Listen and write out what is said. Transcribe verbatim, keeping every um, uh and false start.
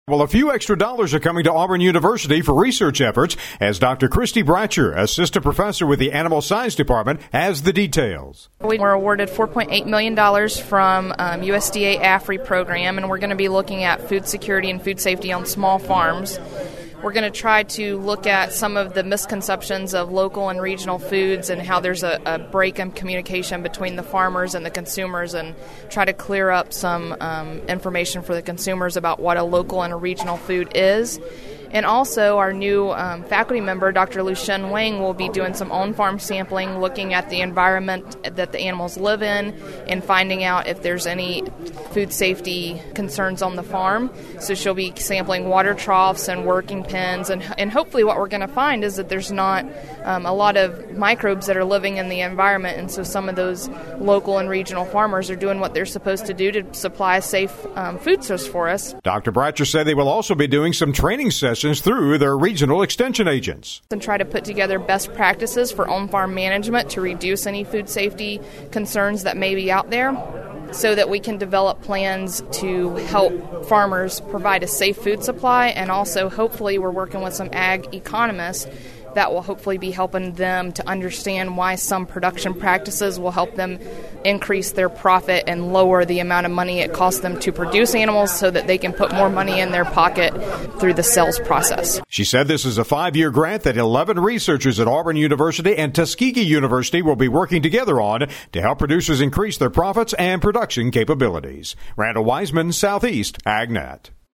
Well, a few extra dollars are coming to Auburn University for research efforts, as Doctor Christy Bratcher, assistant professor with the Animal Science Department, has the details. We were awarded four point eight million dollars from um, U S D A AFRI program, and we're going to be looking at food security and food safety on small farms. We're going to try to look at some of the misconceptions of local and regional foods and how there's a, a break in communication between the farmers and the consumers, and try to clear up some um, information for the consumers about what a local and a regional food is. And also, our new um, faculty member, Doctor Lucien Wang, will be doing some on-farm sampling, looking at the environment that the animals live in and finding out if there's any food safety concerns on the farm. So she'll be sampling water troughs and working pens, and, and hopefully what we're going to find is that there's not um, a lot of microbes that are living in the environment, and so some of those local and regional farmers are doing what they're supposed to do to supply a safe um, food source for us. Doctor Bratcher said they will also be doing some training sessions through their regional extension agents. And try to put together best practices for on-farm management to reduce any food safety concerns that may be out there, so that we can develop plans to help farmers provide a safe food supply. And also, hopefully, we're working with some ag economists that will hopefully be helping them to understand why some production practices will help them increase their profit and lower the amount of money it costs them to produce animals, so that they can put more money in their pocket through the sales process. She said this is a five-year grant that eleven researchers at Auburn University and Tuskegee University will be working together on to help producers increase their profits and production capabilities. Randall Wiseman, Southeast AgNet.